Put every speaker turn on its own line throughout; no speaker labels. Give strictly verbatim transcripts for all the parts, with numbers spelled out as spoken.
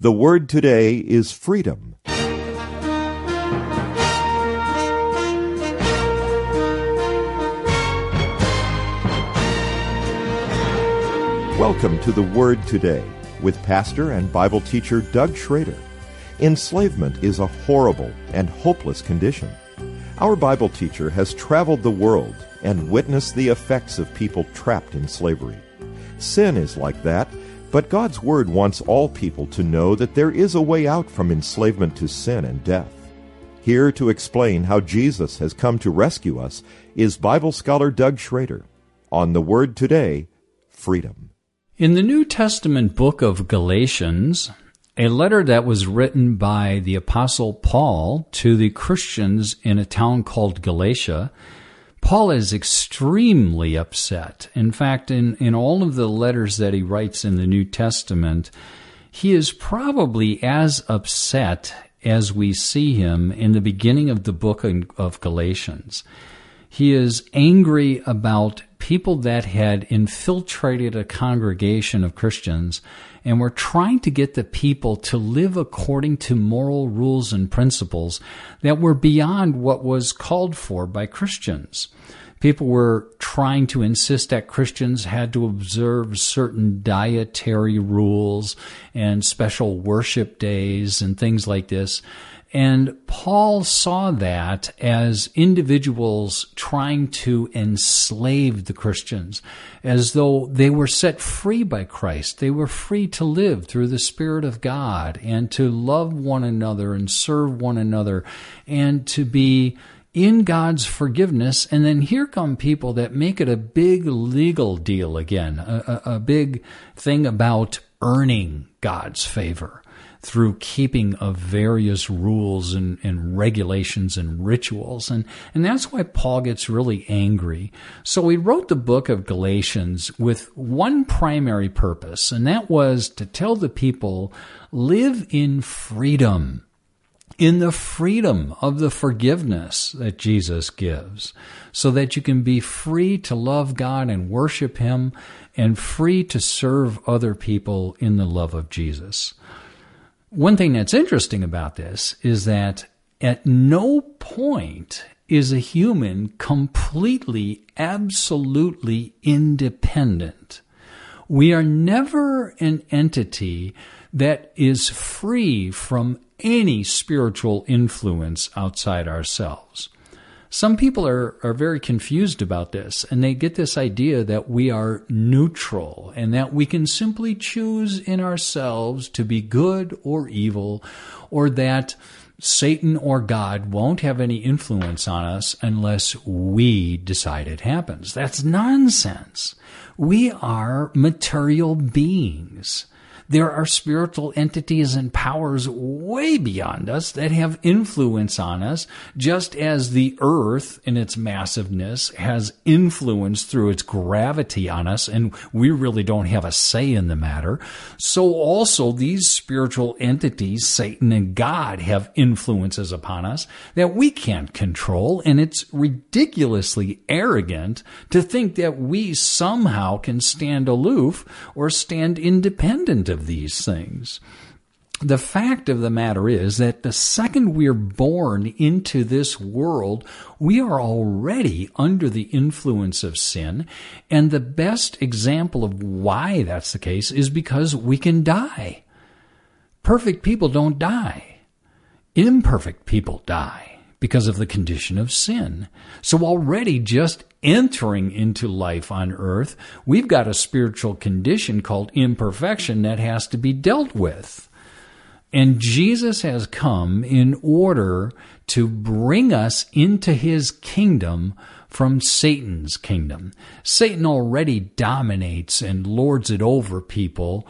The word today is freedom. Welcome to The Word Today with pastor and Bible teacher Doug Schrader. Enslavement is a horrible and hopeless condition. Our Bible teacher has traveled the world and witnessed the effects of people trapped in slavery. Sin is like that, but God's Word wants all people to know that there is a way out from enslavement to sin and death. Here to explain how Jesus has come to rescue us is Bible scholar Doug Schrader. On The Word Today, freedom.
In the New Testament book of Galatians, a letter that was written by the Apostle Paul to the Christians in a town called Galatia, Paul is extremely upset. In fact, in, in all of the letters that he writes in the New Testament, he is probably as upset as we see him in the beginning of the book of Galatians. He is angry about people that had infiltrated a congregation of Christians and were trying to get the people to live according to moral rules and principles that were beyond what was called for by Christians. People were trying to insist that Christians had to observe certain dietary rules and special worship days and things like this. And Paul saw that as individuals trying to enslave the Christians, as though they were set free by Christ. They were free to live through the Spirit of God and to love one another and serve one another and to be in God's forgiveness. And then here come people that make it a big legal deal again, a, a, a big thing about earning God's favor through keeping of various rules and, and regulations and rituals. And, and that's why Paul gets really angry. So he wrote the book of Galatians with one primary purpose, and that was to tell the people, live in freedom, in the freedom of the forgiveness that Jesus gives, so that you can be free to love God and worship Him and free to serve other people in the love of Jesus. One thing that's interesting about this is that at no point is a human completely, absolutely independent. We are never an entity that is free from any spiritual influence outside ourselves. Some people are, are very confused about this, and they get this idea that we are neutral and that we can simply choose in ourselves to be good or evil, or that Satan or God won't have any influence on us unless we decide it happens. That's nonsense. We are material beings. There are spiritual entities and powers way beyond us that have influence on us, just as the earth in its massiveness has influence through its gravity on us, and we really don't have a say in the matter. So also these spiritual entities, Satan and God, have influences upon us that we can't control, and it's ridiculously arrogant to think that we somehow can stand aloof or stand independent of these things. The fact of the matter is that the second we're born into this world, we are already under the influence of sin, and the best example of why that's the case is because we can die. Perfect people don't die. Imperfect people die because of the condition of sin. So already just entering into life on earth, we've got a spiritual condition called imperfection that has to be dealt with. And Jesus has come in order to bring us into His kingdom from Satan's kingdom. Satan already dominates and lords it over people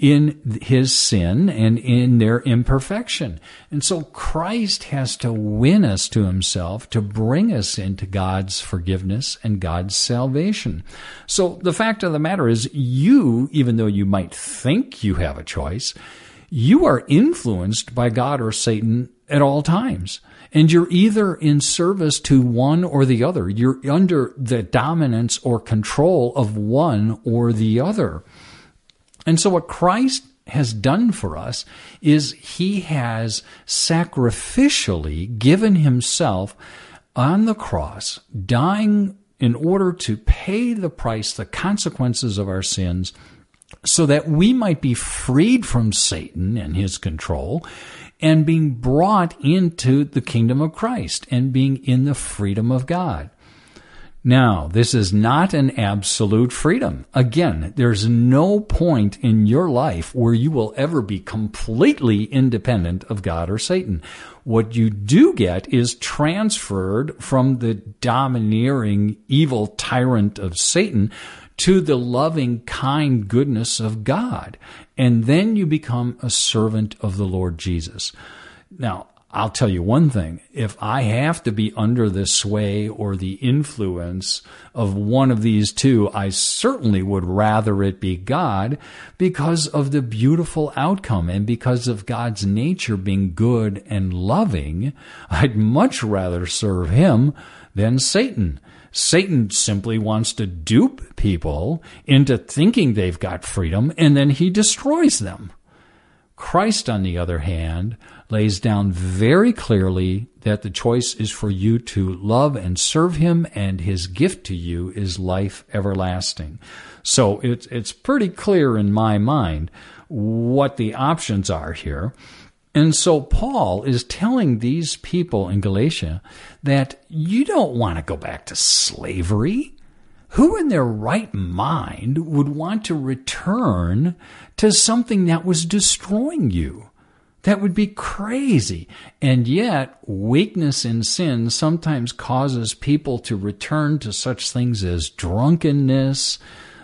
in his sin and in their imperfection. And so Christ has to win us to Himself to bring us into God's forgiveness and God's salvation. So the fact of the matter is, you, even though you might think you have a choice, you are influenced by God or Satan at all times. And you're either in service to one or the other. You're under the dominance or control of one or the other. And so what Christ has done for us is he has sacrificially given himself on the cross, dying in order to pay the price, the consequences of our sins, so that we might be freed from Satan and his control and being brought into the kingdom of Christ and being in the freedom of God. Now, this is not an absolute freedom. Again, there's no point in your life where you will ever be completely independent of God or Satan. What you do get is transferred from the domineering, evil tyrant of Satan to the loving, kind goodness of God. And then you become a servant of the Lord Jesus. Now, I'll tell you one thing. If I have to be under the sway or the influence of one of these two, I certainly would rather it be God because of the beautiful outcome and because of God's nature being good and loving. I'd much rather serve him than Satan. Satan simply wants to dupe people into thinking they've got freedom, and then he destroys them. Christ, on the other hand, lays down very clearly that the choice is for you to love and serve him, and his gift to you is life everlasting. So it's it's pretty clear in my mind what the options are here. And so Paul is telling these people in Galatia that you don't want to go back to slavery. Who in their right mind would want to return to something that was destroying you? That would be crazy. And yet, weakness in sin sometimes causes people to return to such things as drunkenness,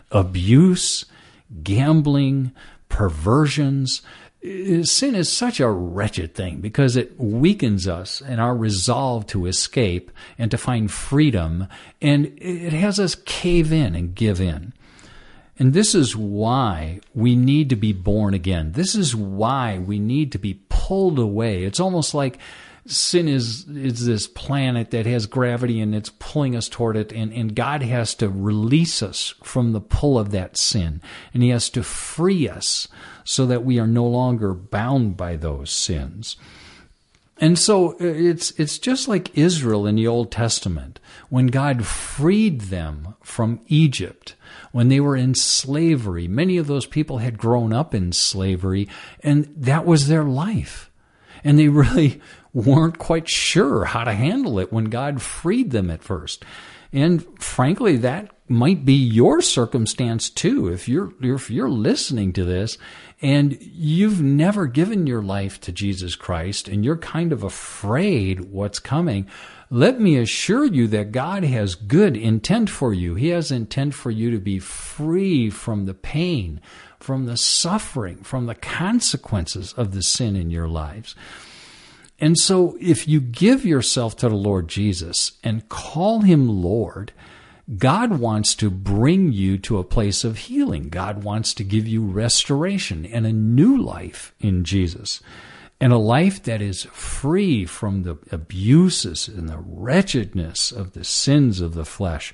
abuse, gambling, perversions. Sin is such a wretched thing because it weakens us and our resolve to escape and to find freedom, and it has us cave in and give in. And this is why we need to be born again. This is why we need to be pulled away. It's almost like sin is is this planet that has gravity and it's pulling us toward it, and, and God has to release us from the pull of that sin. And he has to free us so that we are no longer bound by those sins. And so it's it's just like Israel in the Old Testament. When God freed them from Egypt, when they were in slavery, many of those people had grown up in slavery, and that was their life. And they really weren't quite sure how to handle it when God freed them at first. And frankly, that might be your circumstance too. If you're if you're listening to this and you've never given your life to Jesus Christ and you're kind of afraid what's coming, let me assure you that God has good intent for you. He has intent for you to be free from the pain, from the suffering, from the consequences of the sin in your lives. And so if you give yourself to the Lord Jesus and call him Lord, God wants to bring you to a place of healing. God wants to give you restoration and a new life in Jesus, and a life that is free from the abuses and the wretchedness of the sins of the flesh.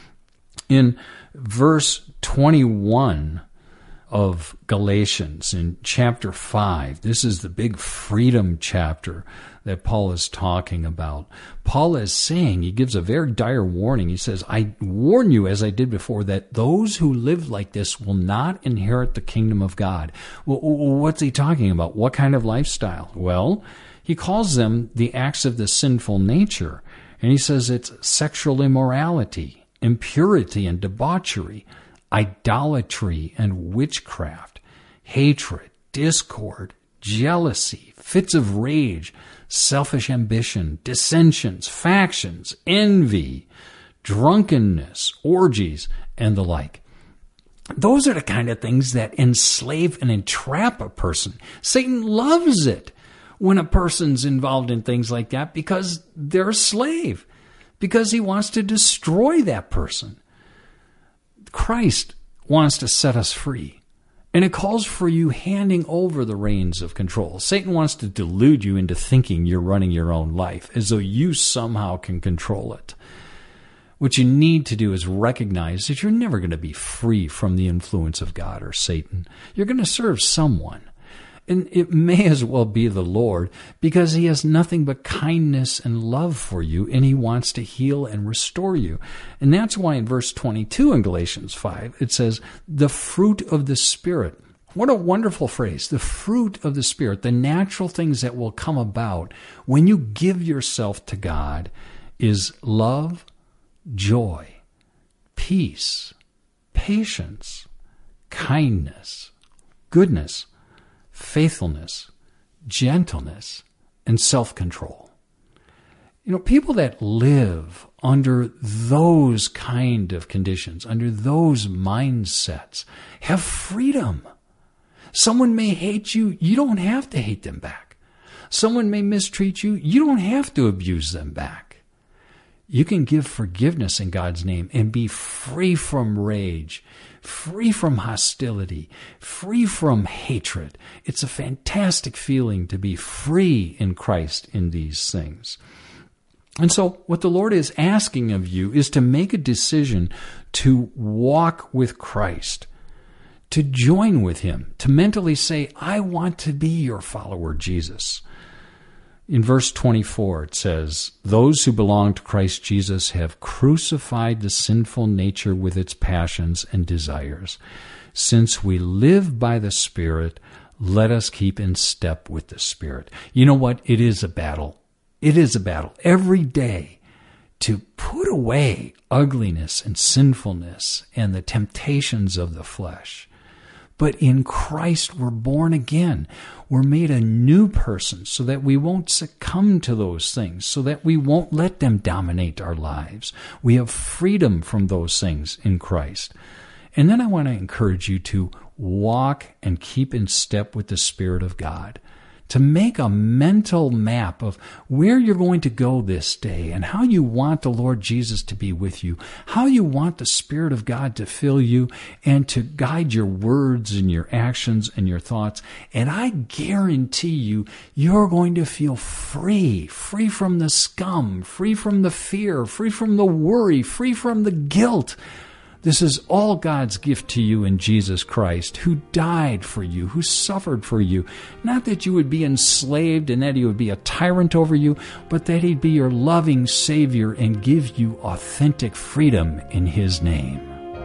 In verse twenty-one of Galatians, in chapter five, this is the big freedom chapter that Paul is talking about. Paul is saying, he gives a very dire warning. He says, I warn you, as I did before, that those who live like this will not inherit the kingdom of God. Well, what's he talking about? What kind of lifestyle? Well, he calls them the acts of the sinful nature. And he says it's sexual immorality, impurity and debauchery, idolatry and witchcraft, hatred, discord, jealousy, fits of rage, selfish ambition, dissensions, factions, envy, drunkenness, orgies, and the like. Those are the kind of things that enslave and entrap a person. Satan loves it when a person's involved in things like that because they're a slave, because he wants to destroy that person. Christ wants to set us free. And it calls for you handing over the reins of control. Satan wants to delude you into thinking you're running your own life as though you somehow can control it. What you need to do is recognize that you're never going to be free from the influence of God or Satan. You're going to serve someone. And it may as well be the Lord, because he has nothing but kindness and love for you, and he wants to heal and restore you. And that's why in verse twenty-two in Galatians five, it says, the fruit of the Spirit. What a wonderful phrase. The fruit of the Spirit, the natural things that will come about when you give yourself to God, is love, joy, peace, patience, kindness, goodness, faithfulness, gentleness, and self-control. You know, people that live under those kind of conditions, under those mindsets, have freedom. Someone may hate you. You don't have to hate them back. Someone may mistreat you. You don't have to abuse them back. You can give forgiveness in God's name and be free from rage, free from hostility, free from hatred. It's a fantastic feeling to be free in Christ in these things. And so what the Lord is asking of you is to make a decision to walk with Christ, to join with him, to mentally say, I want to be your follower, Jesus. In verse twenty-four, it says, those who belong to Christ Jesus have crucified the sinful nature with its passions and desires. Since we live by the Spirit, let us keep in step with the Spirit. You know what? It is a battle. It is a battle every day to put away ugliness and sinfulness and the temptations of the flesh. But in Christ, we're born again. We're made a new person so that we won't succumb to those things, so that we won't let them dominate our lives. We have freedom from those things in Christ. And then I want to encourage you to walk and keep in step with the Spirit of God, to make a mental map of where you're going to go this day and how you want the Lord Jesus to be with you, how you want the Spirit of God to fill you and to guide your words and your actions and your thoughts. And I guarantee you, you're going to feel free, free from the scum, free from the fear, free from the worry, free from the guilt. This is all God's gift to you in Jesus Christ, who died for you, who suffered for you. Not that you would be enslaved and that he would be a tyrant over you, but that he'd be your loving Savior and give you authentic freedom in his name.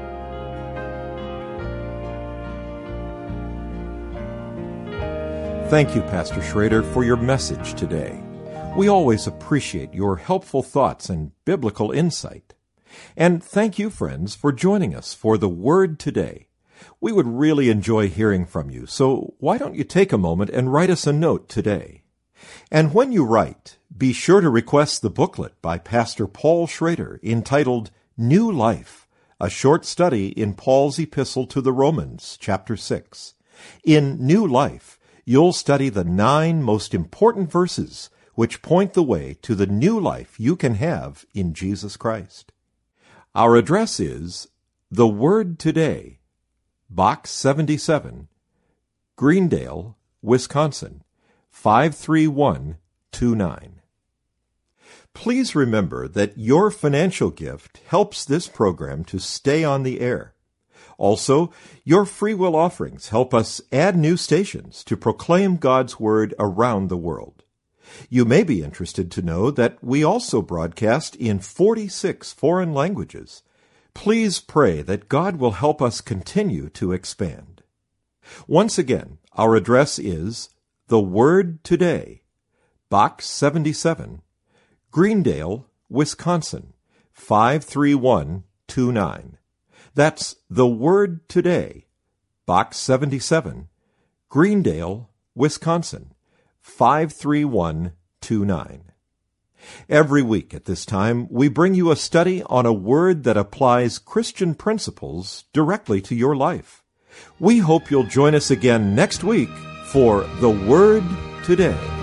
Thank you, Pastor Schrader, for your message today. We always appreciate your helpful thoughts and biblical insight. And thank you, friends, for joining us for the Word today. We would really enjoy hearing from you, so why don't you take a moment and write us a note today? And when you write, be sure to request the booklet by Pastor Paul Schrader entitled New Life, a short study in Paul's epistle to the Romans, chapter six. In New Life, you'll study the nine most important verses which point the way to the new life you can have in Jesus Christ. Our address is The Word Today, Box seventy-seven, Greendale, Wisconsin, five three one two nine. Please remember that your financial gift helps this program to stay on the air. Also, your free will offerings help us add new stations to proclaim God's Word around the world. You may be interested to know that we also broadcast in forty-six foreign languages. Please pray that God will help us continue to expand. Once again, our address is The Word Today, Box seventy-seven, Greendale, Wisconsin, five three one two nine. That's The Word Today, Box seventy-seven, Greendale, Wisconsin, five three one two nine. Every week at this time, we bring you a study on a word that applies Christian principles directly to your life. We hope you'll join us again next week for The Word Today.